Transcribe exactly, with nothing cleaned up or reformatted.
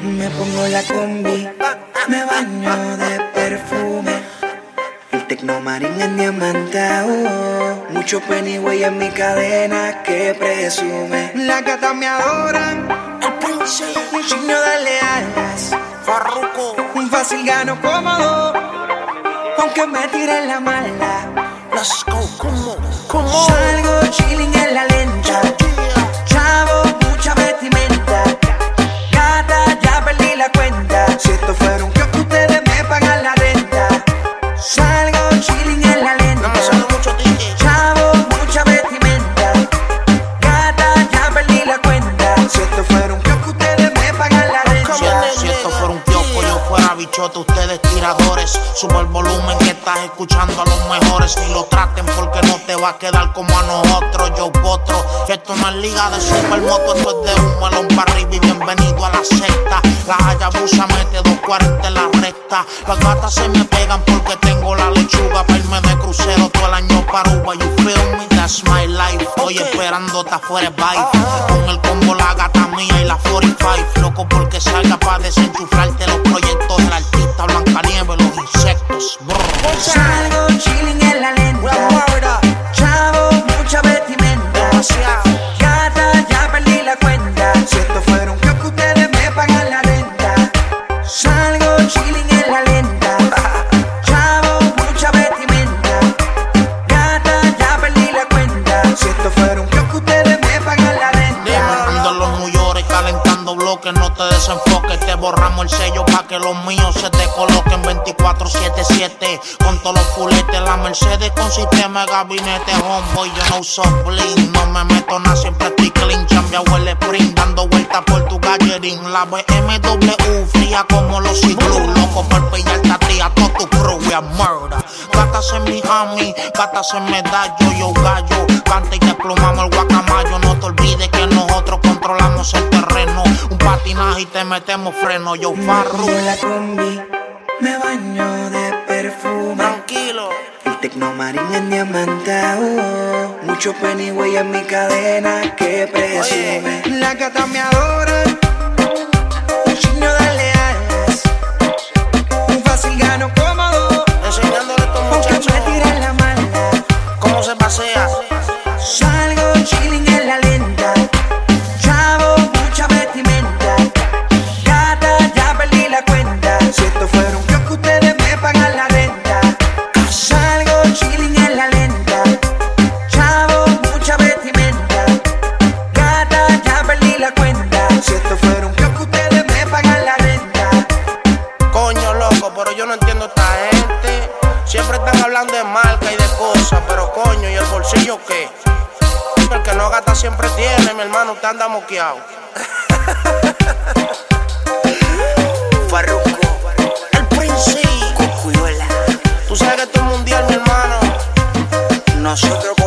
Me pongo la combi, me baño de perfume. El Tecnomarín en diamantado, mucho Pennyway en mi cadena que presume. Las gatas me adoran, el príncipe, un signo de alas. Farruko, un fácil gano cómodo, aunque me tire la mala. Let's go, como, como. Salgo chilling en la lenta, chavo, mucha vestimenta. Gata, ya perdí la cuenta. Si esto fuera un kiosco, ustedes me pagan la renta. Salgo chilling en la lenta, no me sale mucho ticket. chavo, mucha vestimenta. Gata, ya perdí la cuenta. Si esto fuera un kiosco, ustedes me pagan la renta. Si, si esto fuera un kiosco, yo fuera bichote, ustedes tiradores. Sube el volumen que estás escuchando a los mejores. Ni lo traten porque no te va a quedar como a nosotros. Yo potro, que esto no es liga de supermoto, esto es de un melón para arriba y bienvenido a la secta. La Hayabusa mete dos cuarenta en la recta. Las gatas se me pegan porque tengo la lechuga para irme de crucero todo el año para Uva. You feel me, that's my life. Estoy esperándote afuera bye. Con el combo la gata mía y la cuarenta y cinco. Loco porque salga para desenchufrarte los proyectos del artista Blancanieves, los insectos. Brr. Salgo chilling en la lenta, chavo, mucha vestimenta. Gata, ya perdí la cuenta. Si esto fuera un kiosco, ustedes me pagan la renta. Salgo chilling en la lenta, chavo, mucha vestimenta. Gata, ya perdí la cuenta. Si esto fuera un kiosco, ustedes me pagan la renta. Ando en los New York calentando bloques, no te desenfoques. Te borramos el sello pa' que los míos se te coloquen veinticuatro siete siete. Con todos los fuletes, la Mercedes con sistema de gabinete. Homeboy, yo no uso bling, no me meto nada, siempre estoy clean. Chambeado el sprint, dando vueltas por tu gallerín. La B M W fría como los iglú. Loco por pillarte a ti, a todo tu crew, we are murder. Gatas en Miami, gatas en Medallo, yo gallo. Canta y te plumamos el guacamayo. No te olvides que nosotros controlamos el terreno. Un patinaje y te metemos freno, yo farro. Me pongo la combi, me baño de perfume. Tranquilo. El Tecnomarín en diamantado, mucho Pennyway en mi cadena que presume. Las gatas me adoran, un signo de alas. Un fácil gano cómodo, Enseñándole a estos aunque muchachos me tiren la mala. cómo se pasea. Salgo chilling en la lenta, chavo, mucha vestimenta. Gata, ya perdí la cuenta. Si esto fuera un kiosco, ustedes me pagan la renta. Salgo chilling en la lenta, chavo, mucha vestimenta. Gata, ya perdí la cuenta. Si esto fuera un kiosco, ustedes me pagan la renta. Coño, loco, pero yo no entiendo a esta gente. Siempre están hablando de marca y de cosas, pero coño, ¿y el bolsillo qué? El que no gasta siempre tiene, mi hermano, usted anda moqueado. Farruko, El príncipe, Cocuyuela, tú sabes que esto es mundial, mi hermano. nosotros